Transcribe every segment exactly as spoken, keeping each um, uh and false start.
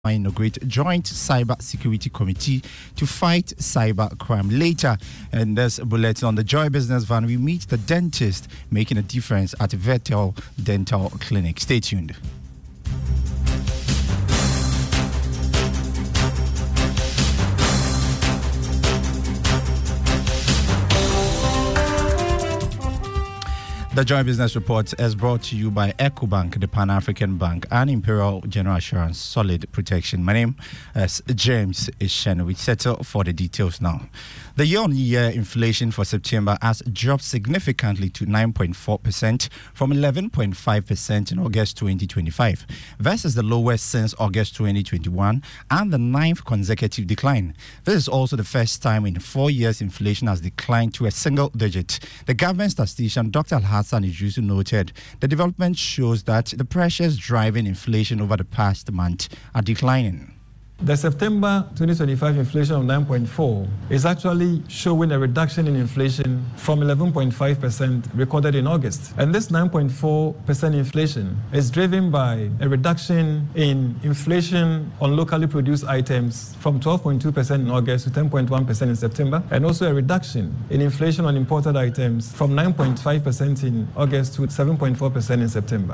inaugurate joint cyber security committee to fight cyber crime. Later in this bulletin on the Joy Business Van, we meet the dentist making a difference at Bethel Dental Clinic. Stay tuned. The Joy Business Report is brought to you by EcoBank, the Pan-African Bank, and Imperial General Assurance, Solid Protection. My name is James Ishen. We settle for the details now. The year-on-year inflation for September has dropped significantly to nine point four percent from eleven point five percent in August twenty twenty-five, versus the lowest since August twenty twenty-one and the ninth consecutive decline. This is also the first time in four years inflation has declined to a single digit. The government statistician, Doctor Al-Hassan Idrisu, noted the development shows that the pressures driving inflation over the past month are declining. The September twenty twenty-five inflation of nine point four is actually showing a reduction in inflation from eleven point five percent recorded in August. And this nine point four percent inflation is driven by a reduction in inflation on locally produced items from twelve point two percent in August to ten point one percent in September, and also a reduction in inflation on imported items from nine point five percent in August to seven point four percent in September.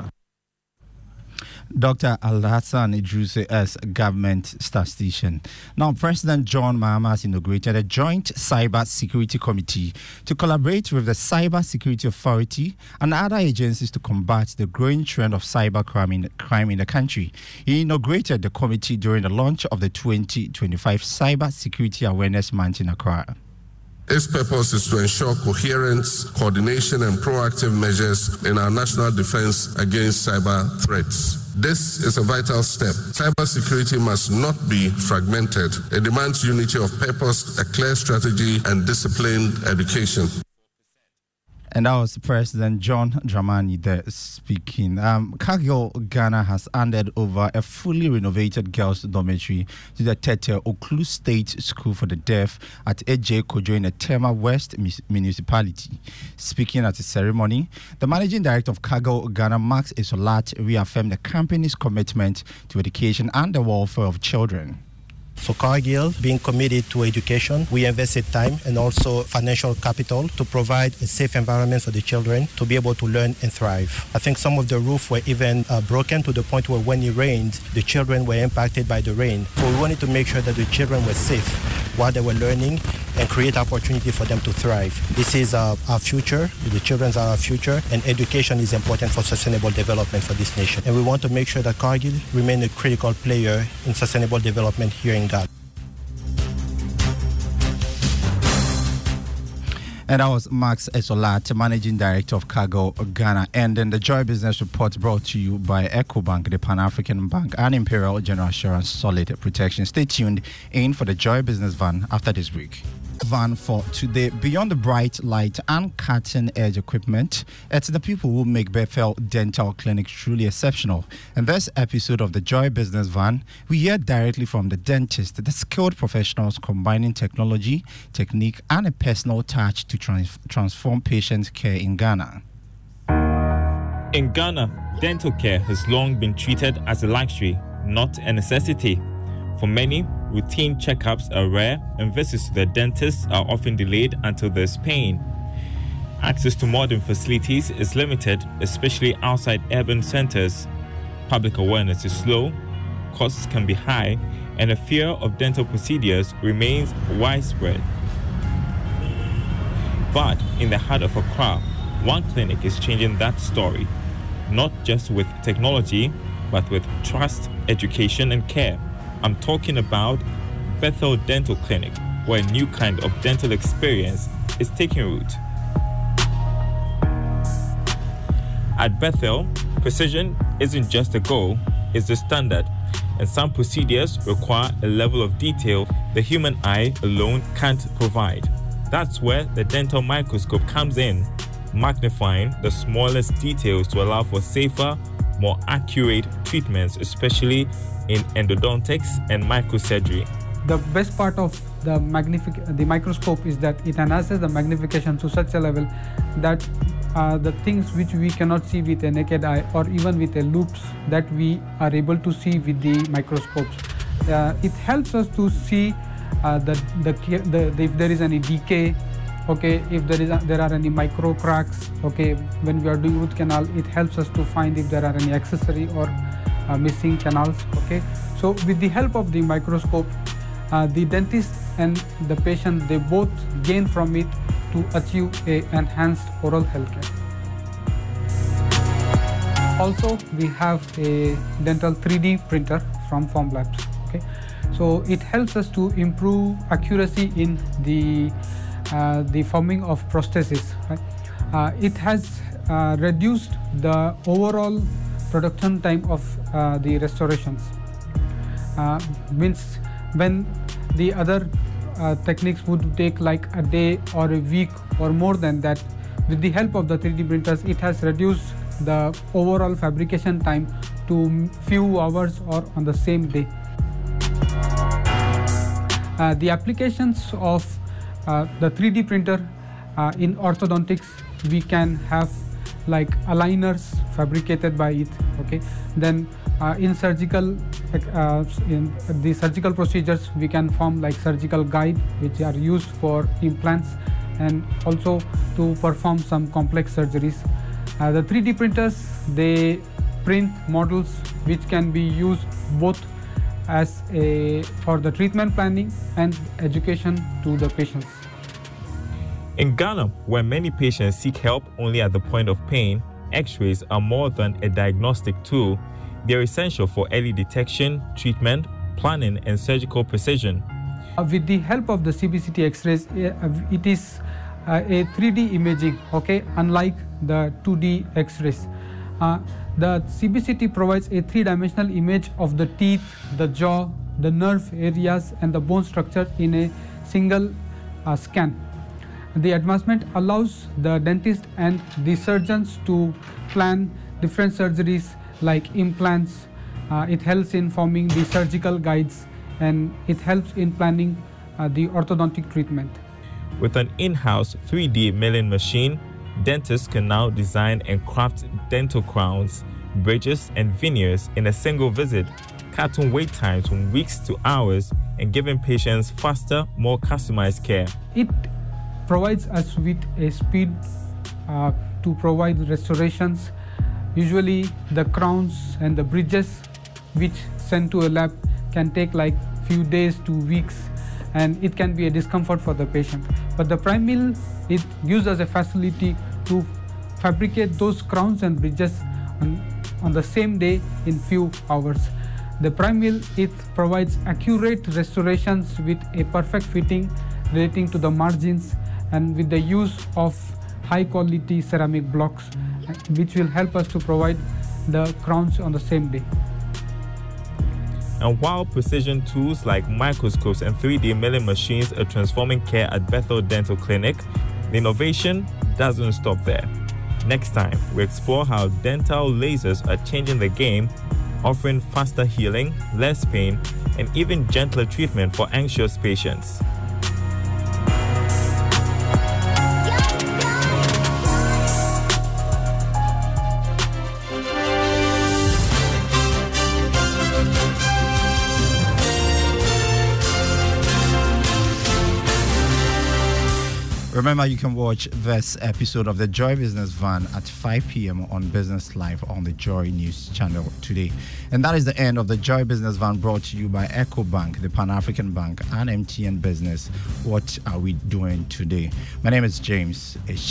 Doctor Al-Hassan Idrisu as government statistician. Now, President John Mahama has inaugurated a joint cyber security committee to collaborate with the Cyber Security Authority and other agencies to combat the growing trend of cyber crime in, crime in the country. He inaugurated the committee during the launch of the twenty twenty-five Cyber Security Awareness Month in Accra. Its purpose is to ensure coherence, coordination, and proactive measures in our national defense against cyber threats. This is a vital step. Cybersecurity must not be fragmented. It demands unity of purpose, a clear strategy, and disciplined education. And that was President John Dramani there speaking. Um, Cargill Ghana has handed over a fully renovated girls' dormitory to the Tete Oklu State School for the Deaf at A J Kojo in the Tema West municipality. Speaking at the ceremony, the managing director of Cargill Ghana, Max Esolat, reaffirmed the company's commitment to education and the welfare of children. For Cargill, being committed to education, we invested time and also financial capital to provide a safe environment for the children to be able to learn and thrive. I think some of the roofs were even uh, broken to the point where when it rained, the children were impacted by the rain. So we wanted to make sure that the children were safe while they were learning and create opportunity for them to thrive. This is uh, our future. The children are our future, and education is important for sustainable development for this nation. And we want to make sure that Cargill remain a critical player in sustainable development here in Ghana. And that was Max Esolat, Managing Director of Cargill Ghana. And then the Joy Business Report brought to you by EcoBank, the Pan-African Bank, and Imperial General Assurance, Solid Protection. Stay tuned in for the Joy Business Van after this break. Van for today. Beyond the bright light and cutting edge equipment, it's the people who make Bethel Dental Clinic truly exceptional. In this episode of the Joy Business Van, we hear directly from the dentist, the skilled professionals combining technology, technique, and a personal touch to trans- transform patient care in Ghana. In Ghana, dental care has long been treated as a luxury, not a necessity. For many, routine checkups are rare and visits to the dentist are often delayed until there's pain. Access to modern facilities is limited, especially outside urban centers. Public awareness is low, costs can be high, and a fear of dental procedures remains widespread. But in the heart of Accra, one clinic is changing that story, not just with technology, but with trust, education, and care. I'm talking about Bethel Dental Clinic, where a new kind of dental experience is taking root. At Bethel, precision isn't just a goal, it's the standard, and some procedures require a level of detail the human eye alone can't provide. That's where the dental microscope comes in, magnifying the smallest details to allow for safer, more accurate treatments, especially in endodontics and microsurgery. The best part of the magnific- the microscope is that it enhances the magnification to such a level that uh, the things which we cannot see with a naked eye or even with a loops that we are able to see with the microscopes. uh, it helps us to see uh, the, the, the, the if there is any decay, okay, if there is a, there are any micro cracks, okay, when we are doing root canal, it helps us to find if there are any accessory or uh, missing canals, okay. So with the help of the microscope, uh, the dentist and the patient, they both gain from it to achieve a enhanced oral health care. Also, we have a dental three D printer from Formlabs, okay. So it helps us to improve accuracy in the uh, the forming of prosthesis, right? Uh, it has uh, reduced the overall production time of uh, the restorations. Uh, means when the other uh, techniques would take like a day or a week or more than that, with the help of the three D printers, it has reduced the overall fabrication time to few hours or on the same day. Uh, the applications of uh, the three D printer uh, in orthodontics, we can have like aligners fabricated by it, okay. Then uh, in surgical uh, in the surgical procedures, we can form like surgical guide which are used for implants and also to perform some complex surgeries. Uh, the three D printers, they print models which can be used both as a for the treatment planning and education to the patients. In Ghana, where many patients seek help only at the point of pain, X-rays are more than a diagnostic tool. They are essential for early detection, treatment, planning, and surgical precision. Uh, with the help of the C B C T X-rays, uh, it is uh, a three D imaging, okay, unlike the two D X-rays. Uh, the C B C T provides a three-dimensional image of the teeth, the jaw, the nerve areas, and the bone structure in a single uh, scan. The advancement allows the dentist and the surgeons to plan different surgeries like implants. Uh, it helps in forming the surgical guides, and it helps in planning uh, the orthodontic treatment. With an in-house three D milling machine, dentists can now design and craft dental crowns, bridges, and veneers in a single visit, cutting wait times from weeks to hours and giving patients faster, more customized care. It provides us with a speed uh, to provide restorations. Usually the crowns and the bridges which sent to a lab can take like few days to weeks, and it can be a discomfort for the patient. But the prime mill, it gives us a facility to fabricate those crowns and bridges on, on the same day in few hours. The prime mill, it provides accurate restorations with a perfect fitting relating to the margins and with the use of high quality ceramic blocks, which will help us to provide the crowns on the same day. And while precision tools like microscopes and three D milling machines are transforming care at Bethel Dental Clinic, the innovation doesn't stop there. Next time, we explore how dental lasers are changing the game, offering faster healing, less pain, and even gentler treatment for anxious patients. Remember, you can watch this episode of the Joy Business Van at five p.m. on Business Live on the Joy News channel today. And that is the end of the Joy Business Van, brought to you by EcoBank, the Pan-African Bank, and M T N Business. What are we doing today? My name is James.